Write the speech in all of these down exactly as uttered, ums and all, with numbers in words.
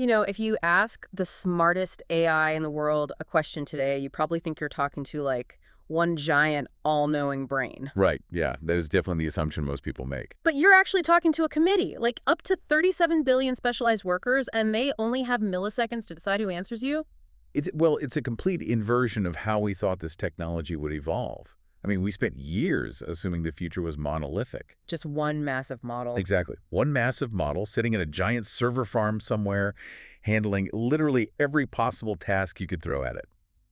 You know, if you ask the smartest A I in the world a question today, you probably think you're talking to like one giant all-knowing brain. Right, yeah, that is definitely the assumption most people make. But you're actually talking to a committee, like up to thirty-seven billion specialized workers, and they only have milliseconds to decide who answers you? It's, well, it's a complete inversion of how we thought this technology would evolve. I mean, we spent years assuming the future was monolithic. Just one massive model. Exactly. One massive model sitting in a giant server farm somewhere, handling literally every possible task you could throw at it.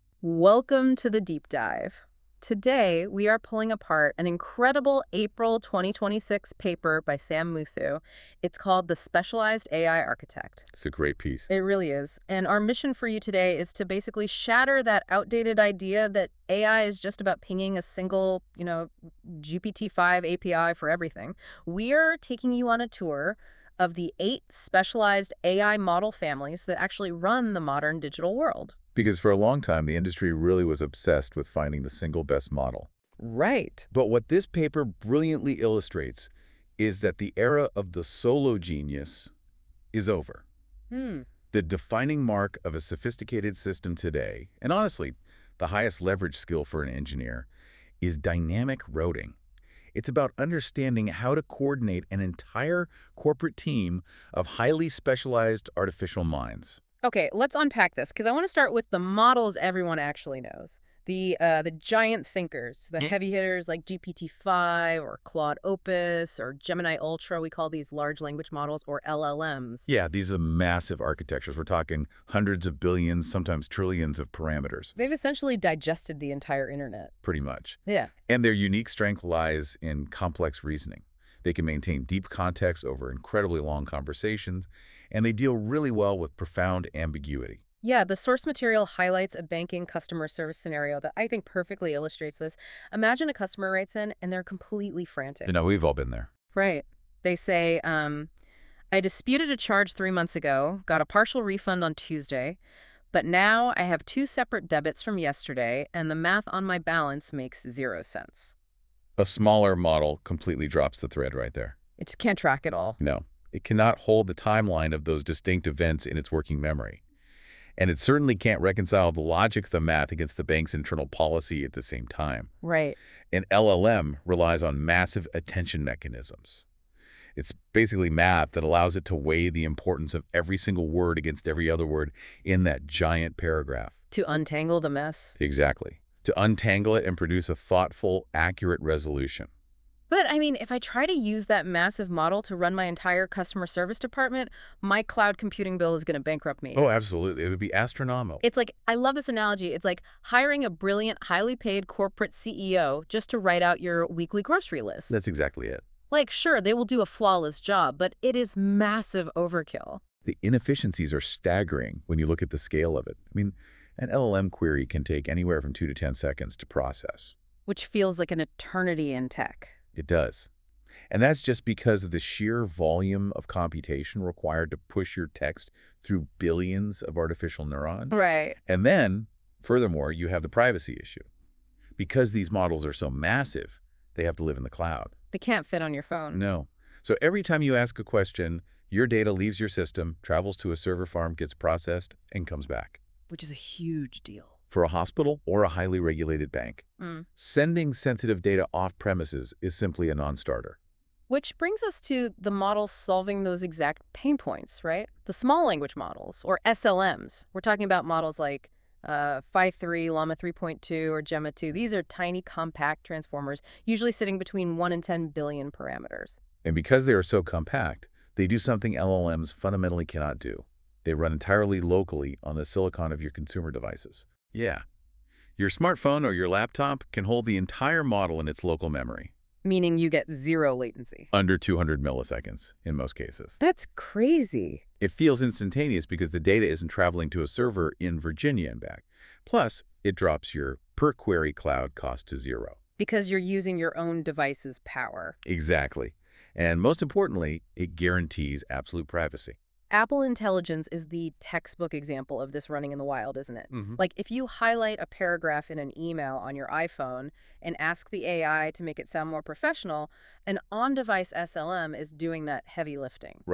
Welcome to the deep dive. Today, we are pulling apart an incredible April twenty twenty-six paper by Sam Muthu. It's called The Specialized A I Architect. It's a great piece. It really is. And our mission for you today is to basically shatter that outdated idea that A I is just about pinging a single, you know, G P T five A P I for everything. We're taking you on a tour of the eight specialized A I model families that actually run the modern digital world. Because for a long time, the industry really was obsessed with finding the single best model. Right. But what this paper brilliantly illustrates is that the era of the solo genius is over. Hmm. The defining mark of a sophisticated system today, and honestly, the highest leverage skill for an engineer, is dynamic routing. It's about understanding how to coordinate an entire corporate team of highly specialized artificial minds. Okay, let's unpack this, because I want to start with the models everyone actually knows. The uh, the giant thinkers, the Mm. heavy hitters like G P T five or Claude Opus or Gemini Ultra, we call these large language models, or L L Ms. Yeah, these are massive architectures. We're talking hundreds of billions, sometimes trillions of parameters, They've essentially digested the entire internet. pretty much. Yeah. And their unique strength lies in complex reasoning. They can maintain deep context over incredibly long conversations, and they deal really well with profound ambiguity. Yeah, the source material highlights a banking customer service scenario that I think perfectly illustrates this. Imagine a customer writes in and they're completely frantic. You know, we've all been there. Right. They say, um, I disputed a charge three months ago, got a partial refund on Tuesday, but now I have two separate debits from yesterday, and the math on my balance makes zero sense. A smaller model completely drops the thread right there. It just can't track it all. No, it cannot hold the timeline of those distinct events in its working memory. And it certainly can't reconcile the logic of the math against the bank's internal policy at the same time. Right. An L L M relies on massive attention mechanisms. It's basically math that allows it to weigh the importance of every single word against every other word in that giant paragraph. To untangle the mess. Exactly. To untangle it and produce a thoughtful, accurate resolution. But, I mean, if I try to use that massive model to run my entire customer service department, my cloud computing bill is going to bankrupt me. Oh, absolutely. It would be astronomical. It's like, I love this analogy. It's like hiring a brilliant, highly paid corporate C E O just to write out your weekly grocery list. That's exactly it. Like, sure, they will do a flawless job, but it is massive overkill. The inefficiencies are staggering when you look at the scale of it. I mean, an L L M query can take anywhere from two to ten seconds to process. Which feels like an eternity in tech. It does. And that's just because of the sheer volume of computation required to push your text through billions of artificial neurons. Right. And then, furthermore, you have the privacy issue. Because these models are so massive, they have to live in the cloud. They can't fit on your phone. No. So every time you ask a question, your data leaves your system, travels to a server farm, gets processed, and comes back. Which is a huge deal. For a hospital or a highly regulated bank, Mm. sending sensitive data off-premises is simply a non-starter. Which brings us to the models solving those exact pain points, right? The small language models, or S L Ms. We're talking about models like uh, Phi three, Llama three point two, or Gemma two. These are tiny, compact transformers, usually sitting between one and ten billion parameters. And because they are so compact, they do something L L Ms fundamentally cannot do. They run entirely locally on the silicon of your consumer devices. Yeah. Your smartphone or your laptop can hold the entire model in its local memory. Meaning you get zero latency. Under two hundred milliseconds in most cases. That's crazy. It feels instantaneous because the data isn't traveling to a server in Virginia and back. Plus, it drops your per-query cloud cost to zero. Because you're using your own device's power. Exactly. And most importantly, it guarantees absolute privacy. Apple Intelligence is the textbook example of this running in the wild, isn't it? Mm-hmm. Like, if you highlight a paragraph in an email on your iPhone and ask the A I to make it sound more professional, an on-device S L M is doing that heavy lifting. Right.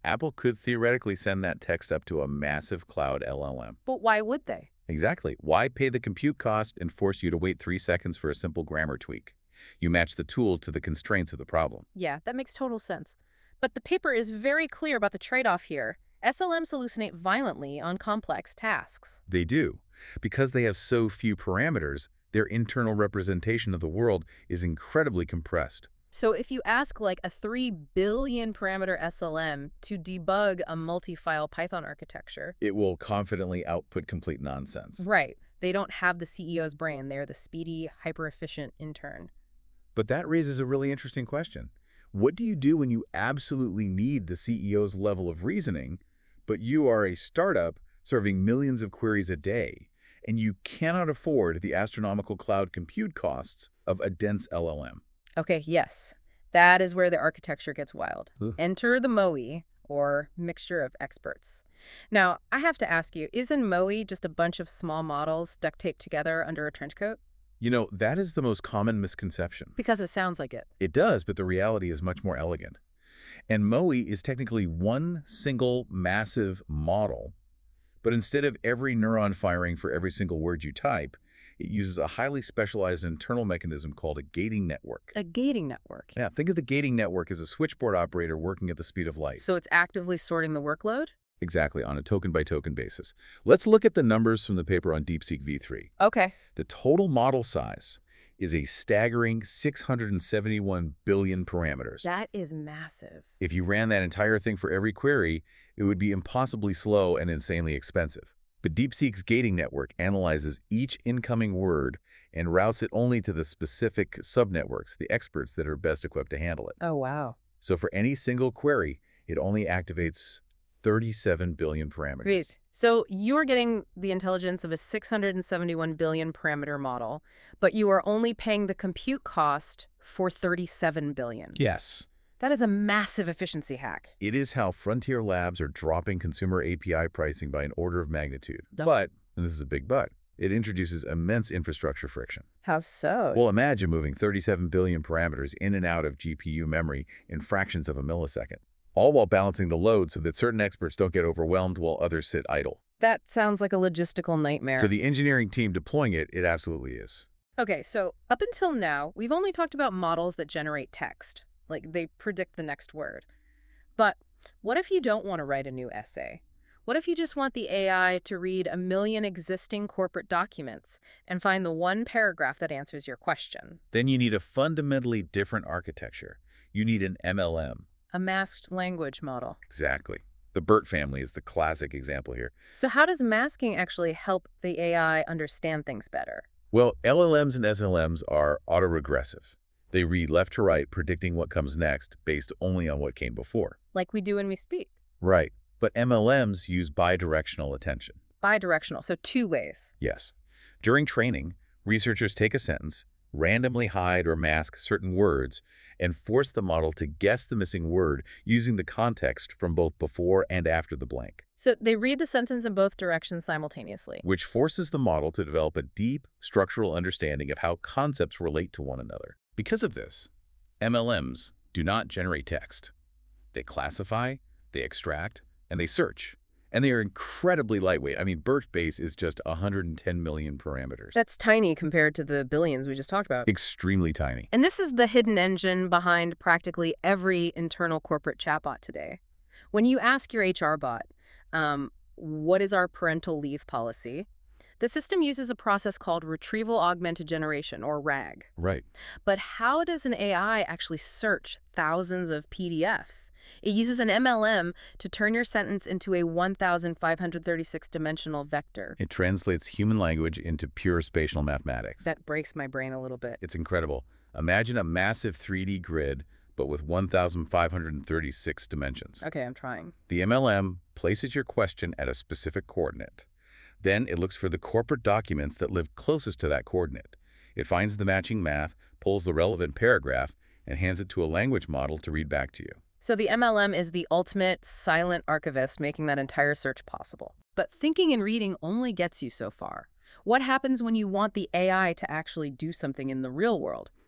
Apple could theoretically send that text up to a massive cloud L L M. But why would they? Exactly. Why pay the compute cost and force you to wait three seconds for a simple grammar tweak? You match the tool to the constraints of the problem. Yeah, that makes total sense. But the paper is very clear about the trade-off here. S L Ms hallucinate violently on complex tasks. They do. Because they have so few parameters, their internal representation of the world is incredibly compressed. So if you ask like a three billion parameter S L M to debug a multi-file Python architecture, It will confidently output complete nonsense. right, they don't have the C E O's brain. They're the speedy, hyper-efficient intern. But that raises a really interesting question. What do you do when you absolutely need the C E O's level of reasoning, but you are a startup serving millions of queries a day, and you cannot afford the astronomical cloud compute costs of a dense L L M? Okay, yes. That is where the architecture gets wild. Ugh. Enter the M O E, or mixture of experts. Now, I have to ask you, isn't M O E just a bunch of small models duct taped together under a trench coat? You know, that is the most common misconception. Because it sounds like it. It does, but the reality is much more elegant. And M O E is technically one single massive model, but instead of every neuron firing for every single word you type, it uses a highly specialized internal mechanism called a gating network. A gating network. Now, think of the gating network as a switchboard operator working at the speed of light. So it's actively sorting the workload? Exactly, on a token-by-token basis. Let's look at the numbers from the paper on DeepSeek V three. Okay. The total model size is a staggering six hundred seventy-one billion parameters. That is massive. If you ran that entire thing for every query, it would be impossibly slow and insanely expensive. But DeepSeek's gating network analyzes each incoming word and routes it only to the specific subnetworks, the experts that are best equipped to handle it. Oh, wow. So for any single query, it only activates thirty-seven billion parameters. Great. So you're getting the intelligence of a six hundred seventy-one billion parameter model, but you are only paying the compute cost for thirty-seven billion. Yes. That is a massive efficiency hack. It is how Frontier Labs are dropping consumer A P I pricing by an order of magnitude. Yep. But, and this is a big but, it introduces immense infrastructure friction. How so? Well, imagine moving thirty-seven billion parameters in and out of G P U memory in fractions of a millisecond, all while balancing the load so that certain experts don't get overwhelmed while others sit idle. That sounds like a logistical nightmare. For the engineering team deploying it, it absolutely is. Okay, so up until now, we've only talked about models that generate text. Like, they predict the next word. But what if you don't want to write a new essay? What if you just want the A I to read a million existing corporate documents and find the one paragraph that answers your question? Then you need a fundamentally different architecture. You need an M L M. A masked language model. Exactly. The BERT family is the classic example here. So how does masking actually help the A I understand things better? Well, L L Ms and S L Ms are autoregressive. They read left to right, predicting what comes next based only on what came before. Like we do when we speak. Right. But M L Ms use bidirectional attention. Bidirectional, so two ways. Yes. During training, researchers take a sentence, randomly hide or mask certain words, and force the model to guess the missing word using the context from both before and after the blank. So they read the sentence in both directions simultaneously. Which forces the model to develop a deep structural understanding of how concepts relate to one another. Because of this, M L Ms do not generate text. They classify, they extract, and they search. And they are incredibly lightweight. I mean, BERT base is just one hundred ten million parameters. That's tiny compared to the billions we just talked about. Extremely tiny. And this is the hidden engine behind practically every internal corporate chatbot today. When you ask your H R bot, um, what is our parental leave policy? The system uses a process called Retrieval Augmented Generation, or RAG. Right. But how does an A I actually search thousands of P D Fs? It uses an M L M to turn your sentence into a one thousand five hundred thirty-six dimensional vector. It translates human language into pure spatial mathematics. That breaks my brain a little bit. It's incredible. Imagine a massive three D grid, but with one thousand five hundred thirty-six dimensions. Okay, I'm trying. The M L M places your question at a specific coordinate. Then it looks for the corporate documents that live closest to that coordinate. It finds the matching math, pulls the relevant paragraph, and hands it to a language model to read back to you. So the M L M is the ultimate silent archivist, making that entire search possible. But thinking and reading only gets you so far. What happens when you want the A I to actually do something in the real world?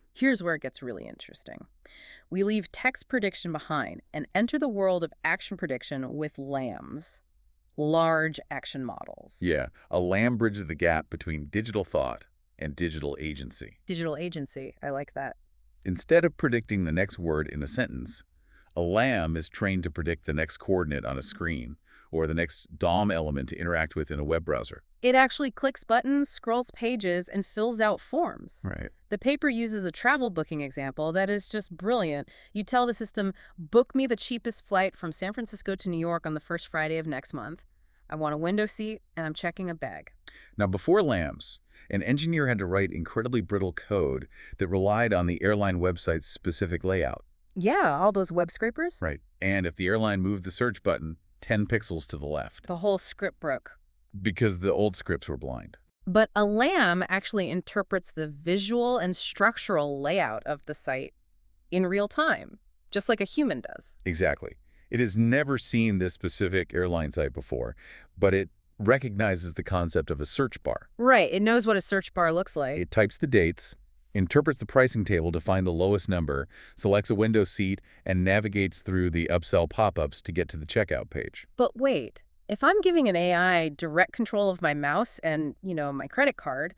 Here's where it gets really interesting. We leave text prediction behind and enter the world of action prediction with LAMs, large action models. Yeah, a LAM bridges the gap between digital thought and digital agency. Digital agency, I like that. Instead of predicting the next word in a sentence, a LAM is trained to predict the next coordinate on a screen or the next D O M element to interact with in a web browser. It actually clicks buttons, scrolls pages, and fills out forms. Right. The paper uses a travel booking example that is just brilliant. You tell the system, book me the cheapest flight from San Francisco to New York on the first Friday of next month. I want a window seat, and I'm checking a bag. Now, before LAMs, an engineer had to write incredibly brittle code that relied on the airline website's specific layout. Yeah, all those web scrapers. Right. And if the airline moved the search button ten pixels to the left, The whole script broke. because the old scripts were blind. But a LAM actually interprets the visual and structural layout of the site in real time, just like a human does. Exactly. It has never seen this specific airline site before, but it recognizes the concept of a search bar. Right, it knows what a search bar looks like. It types the dates, interprets the pricing table to find the lowest number, selects a window seat, and navigates through the upsell pop-ups to get to the checkout page. But wait, if I'm giving an A I direct control of my mouse and, you know, my credit card,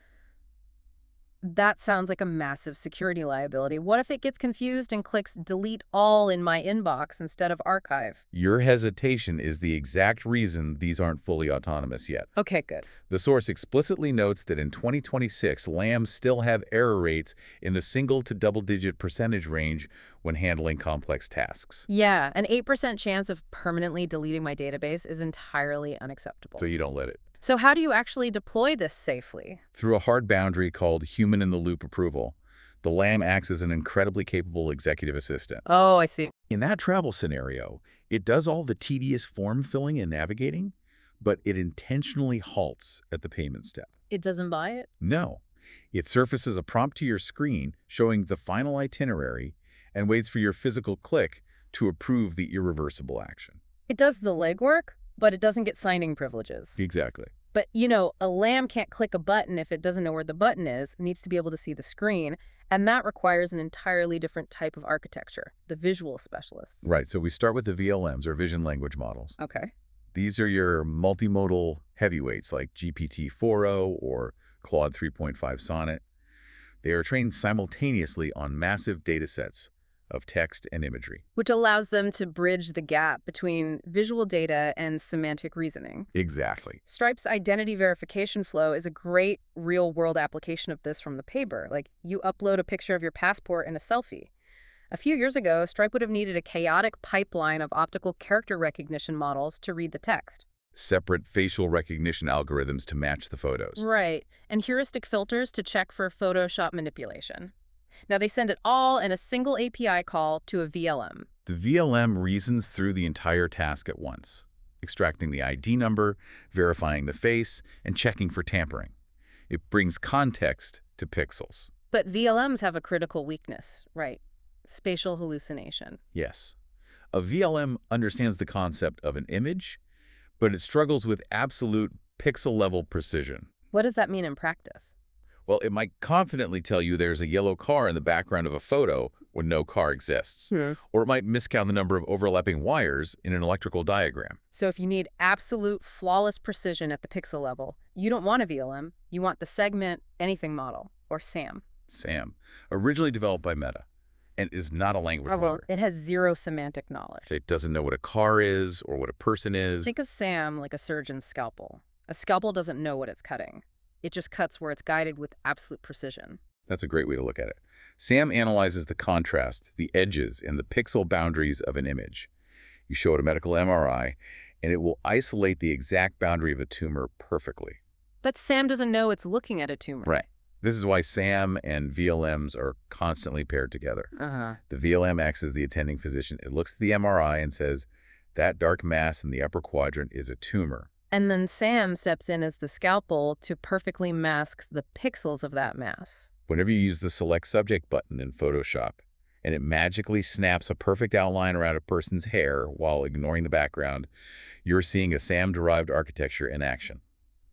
that sounds like a massive security liability. What if it gets confused and clicks delete all in my inbox instead of archive? Your hesitation is the exact reason these aren't fully autonomous yet. Okay, good. The source explicitly notes that in twenty twenty-six, LAMs still have error rates in the single to double-digit percentage range when handling complex tasks. Yeah, an eight percent chance of permanently deleting my database is entirely unacceptable. So you don't let it. So how do you actually deploy this safely? Through a hard boundary called human-in-the-loop approval, the LAM acts as an incredibly capable executive assistant. Oh, I see. In that travel scenario, it does all the tedious form filling and navigating, but it intentionally halts at the payment step. It doesn't buy it? No. It surfaces a prompt to your screen showing the final itinerary and waits for your physical click to approve the irreversible action. It does the legwork, but it doesn't get signing privileges. Exactly. But, you know, a LAM can't click a button if it doesn't know where the button is. It needs to be able to see the screen, and that requires an entirely different type of architecture, the visual specialists. Right, so we start with the V L Ms, or vision language models. Okay. These are your multimodal heavyweights like G P T four o or Claude three point five Sonnet. They are trained simultaneously on massive data sets of text and imagery. Which allows them to bridge the gap between visual data and semantic reasoning. Exactly. Stripe's identity verification flow is a great real-world application of this from the paper. Like, you upload a picture of your passport and a selfie. A few years ago, Stripe would have needed a chaotic pipeline of optical character recognition models to read the text. Separate facial recognition algorithms to match the photos. Right, and heuristic filters to check for Photoshop manipulation. Now they send it all in a single A P I call to a V L M. The V L M reasons through the entire task at once, extracting the I D number, verifying the face, and checking for tampering. It brings context to pixels. But V L Ms have a critical weakness, right? Spatial hallucination. Yes. A V L M understands the concept of an image, but it struggles with absolute pixel-level precision. What does that mean in practice? Well, it might confidently tell you there's a yellow car in the background of a photo when no car exists. Hmm. Or it might miscount the number of overlapping wires in an electrical diagram. So if you need absolute flawless precision at the pixel level, you don't want a V L M. You want the segment anything model, or SAM. SAM, originally developed by Meta, and is not a language model. It has zero semantic knowledge. It doesn't know what a car is or what a person is. Think of SAM like a surgeon's scalpel. A scalpel doesn't know what it's cutting. It just cuts where it's guided with absolute precision. That's a great way to look at it. SAM analyzes the contrast, the edges, and the pixel boundaries of an image. You show it a medical M R I, and it will isolate the exact boundary of a tumor perfectly. But SAM doesn't know it's looking at a tumor. Right. This is why SAM and V L Ms are constantly paired together. Uh-huh. The V L M acts as the attending physician. It looks at the M R I and says, that dark mass in the upper quadrant is a tumor. And then SAM steps in as the scalpel to perfectly mask the pixels of that mass. Whenever you use the Select Subject button in Photoshop, and it magically snaps a perfect outline around a person's hair while ignoring the background, you're seeing a SAM-derived architecture in action.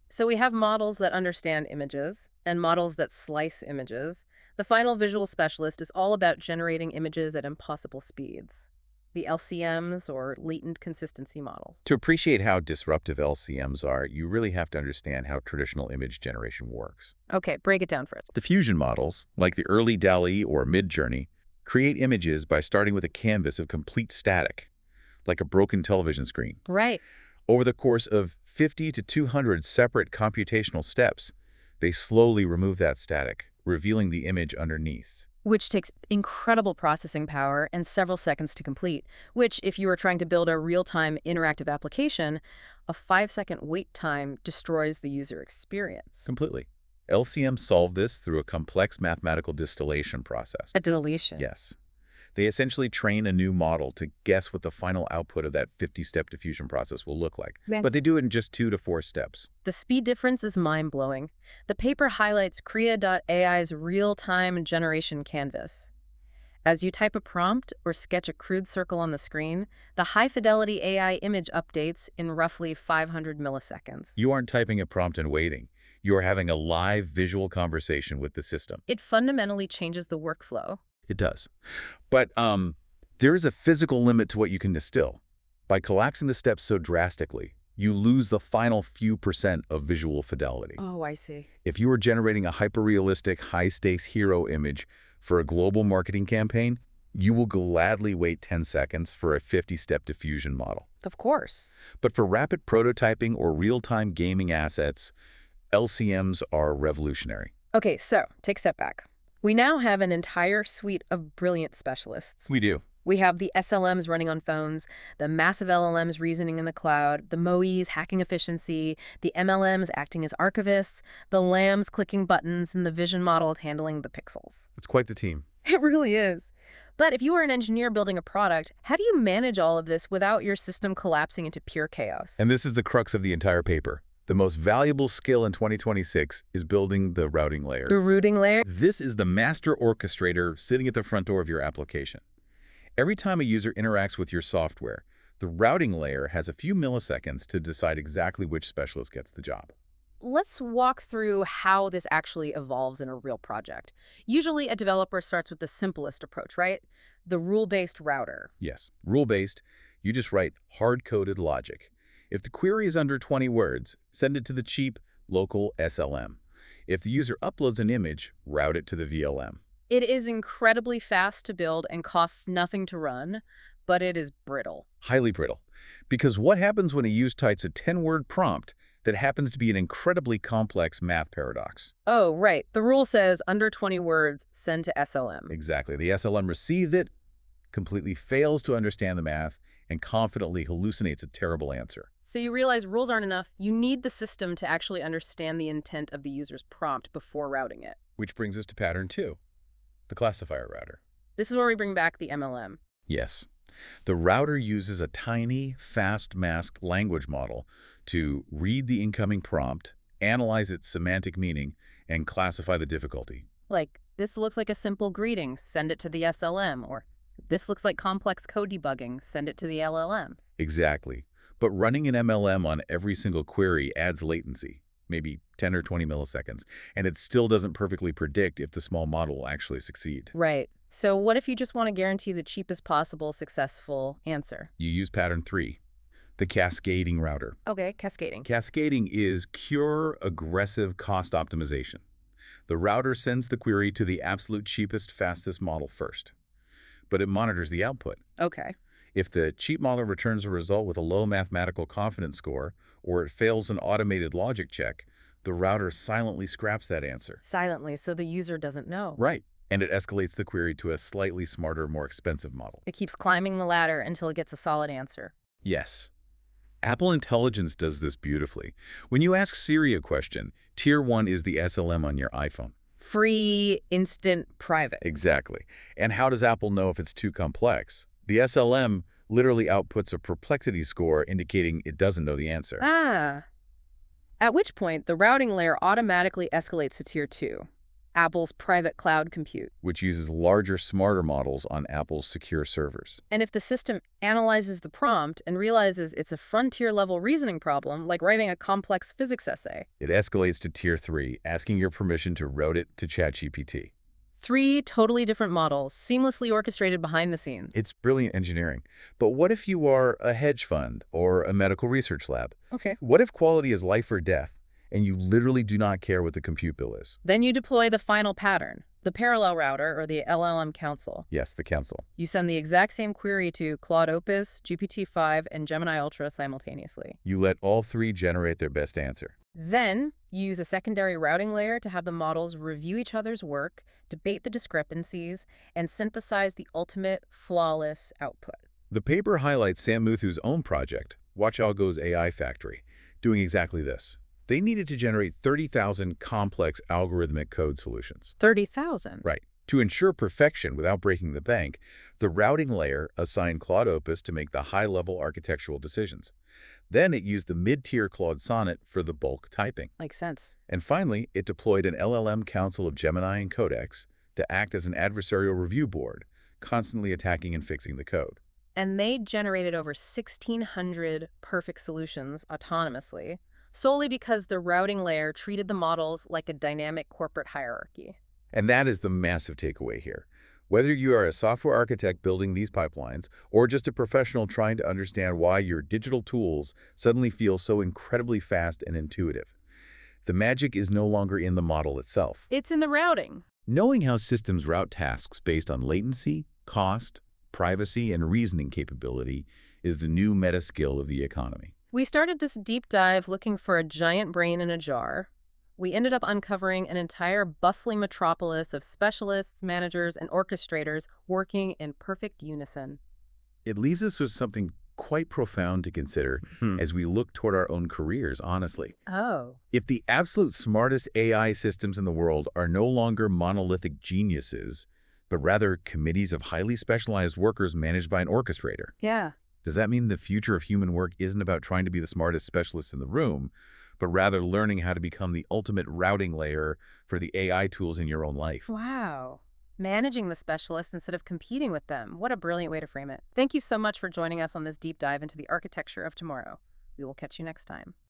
So we have models that understand images and models that slice images. The final visual specialist is all about generating images at impossible speeds. The L C Ms, or latent consistency models. To appreciate how disruptive L C Ms are, you really have to understand how traditional image generation works. Okay, break it down for us. Diffusion models, like the early DALL-E or Midjourney, create images by starting with a canvas of complete static, like a broken television screen. Right. Over the course of fifty to two hundred separate computational steps, they slowly remove that static, revealing the image underneath. Which takes incredible processing power and several seconds to complete, which, if you were trying to build a real-time interactive application, a five-second wait time destroys the user experience. Completely. L C Ms solve this through a complex mathematical distillation process. A deletion. Yes. They essentially train a new model to guess what the final output of that fifty-step diffusion process will look like. Yeah. But they do it in just two to four steps. The speed difference is mind-blowing. The paper highlights Krea dot A I's real-time generation canvas. As you type a prompt or sketch a crude circle on the screen, the high-fidelity A I image updates in roughly five hundred milliseconds. You aren't typing a prompt and waiting. You are having a live visual conversation with the system. It fundamentally changes the workflow. It does. But um, there is a physical limit to what you can distill. By collapsing the steps so drastically, you lose the final few percent of visual fidelity. Oh, I see. If you were generating a hyper-realistic, high-stakes hero image for a global marketing campaign, you will gladly wait ten seconds for a fifty-step diffusion model. Of course. But for rapid prototyping or real-time gaming assets, L C Ms are revolutionary. Okay, so take a step back. We now have an entire suite of brilliant specialists. We do. We have the S L Ms running on phones, the massive L L Ms reasoning in the cloud, the M O Es hacking efficiency, the M L Ms acting as archivists, the LAMs clicking buttons, and the vision models handling the pixels. It's quite the team. It really is. But if you are an engineer building a product, how do you manage all of this without your system collapsing into pure chaos? And this is the crux of the entire paper. The most valuable skill in twenty twenty-six is building the routing layer. The routing layer? This is the master orchestrator sitting at the front door of your application. Every time a user interacts with your software, the routing layer has a few milliseconds to decide exactly which specialist gets the job. Let's walk through how this actually evolves in a real project. Usually, a developer starts with the simplest approach, right? The rule-based router. Yes, rule-based, you just write hard-coded logic. If the query is under twenty words, send it to the cheap, local S L M. If the user uploads an image, route it to the V L M. It is incredibly fast to build and costs nothing to run, but it is brittle. Highly brittle. Because what happens when a user types a ten-word prompt that happens to be an incredibly complex math paradox? Oh, right. The rule says under twenty words, send to S L M. Exactly. The S L M receives it, completely fails to understand the math, and confidently hallucinates a terrible answer. So you realize rules aren't enough. You need the system to actually understand the intent of the user's prompt before routing it. Which brings us to pattern two, the classifier router. This is where we bring back the M L M. Yes. The router uses a tiny, fast-masked language model to read the incoming prompt, analyze its semantic meaning, and classify the difficulty. Like, this looks like a simple greeting, send it to the S L M, or this looks like complex code debugging, send it to the L L M. Exactly. But running an M L M on every single query adds latency, maybe ten or twenty milliseconds, and it still doesn't perfectly predict if the small model will actually succeed. Right. So what if you just want to guarantee the cheapest possible successful answer? You use pattern three, the cascading router. Okay, cascading. Cascading is pure, aggressive cost optimization. The router sends the query to the absolute cheapest, fastest model first, but it monitors the output. Okay. If the cheap model returns a result with a low mathematical confidence score, or it fails an automated logic check, the router silently scraps that answer. Silently, so the user doesn't know. Right. And it escalates the query to a slightly smarter, more expensive model. It keeps climbing the ladder until it gets a solid answer. Yes. Apple Intelligence does this beautifully. When you ask Siri a question, Tier one is the S L M on your iPhone. Free, instant, private. Exactly. And how does Apple know if it's too complex? The S L M literally outputs a perplexity score indicating it doesn't know the answer. Ah. At which point, the routing layer automatically escalates to Tier two. Apple's private cloud compute. which uses larger, smarter models on Apple's secure servers. And if the system analyzes the prompt and realizes it's a frontier-level reasoning problem, like writing a complex physics essay, It escalates to Tier three, asking your permission to route it to ChatGPT. three totally different models, seamlessly orchestrated behind the scenes. It's brilliant engineering. But what if you are a hedge fund or a medical research lab? Okay. What if quality is life or death, and you literally do not care what the compute bill is? Then you deploy the final pattern, the parallel router or the L L M council. Yes, the council. You send the exact same query to Claude Opus, G P T five, and Gemini Ultra simultaneously. You let all three generate their best answer. Then, you use a secondary routing layer to have the models review each other's work, debate the discrepancies, and synthesize the ultimate, flawless output. The paper highlights Sam Muthu's own project, WatchAlgo's A I Factory, doing exactly this. They needed to generate thirty thousand complex algorithmic code solutions. thirty thousand. Right. To ensure perfection without breaking the bank, the routing layer assigned Claude Opus to make the high-level architectural decisions. Then it used the mid-tier Claude Sonnet for the bulk typing. Makes sense. And finally, it deployed an L L M council of Gemini and Codex to act as an adversarial review board, constantly attacking and fixing the code. And they generated over sixteen hundred perfect solutions autonomously, solely because the routing layer treated the models like a dynamic corporate hierarchy. And that is the massive takeaway here. Whether you are a software architect building these pipelines or just a professional trying to understand why your digital tools suddenly feel so incredibly fast and intuitive, the magic is no longer in the model itself. It's in the routing. Knowing how systems route tasks based on latency, cost, privacy, and reasoning capability is the new meta skill of the economy. We started this deep dive looking for a giant brain in a jar. We ended up uncovering an entire bustling metropolis of specialists, managers, and orchestrators working in perfect unison. It leaves us with something quite profound to consider Hmm. as we look toward our own careers, honestly. Oh. If the absolute smartest A I systems in the world are no longer monolithic geniuses, but rather committees of highly specialized workers managed by an orchestrator, Yeah. does that mean the future of human work isn't about trying to be the smartest specialist in the room, but rather learning how to become the ultimate routing layer for the A I tools in your own life? Wow. Managing the specialists instead of competing with them. What a brilliant way to frame it. Thank you so much for joining us on this deep dive into the architecture of tomorrow. We will catch you next time.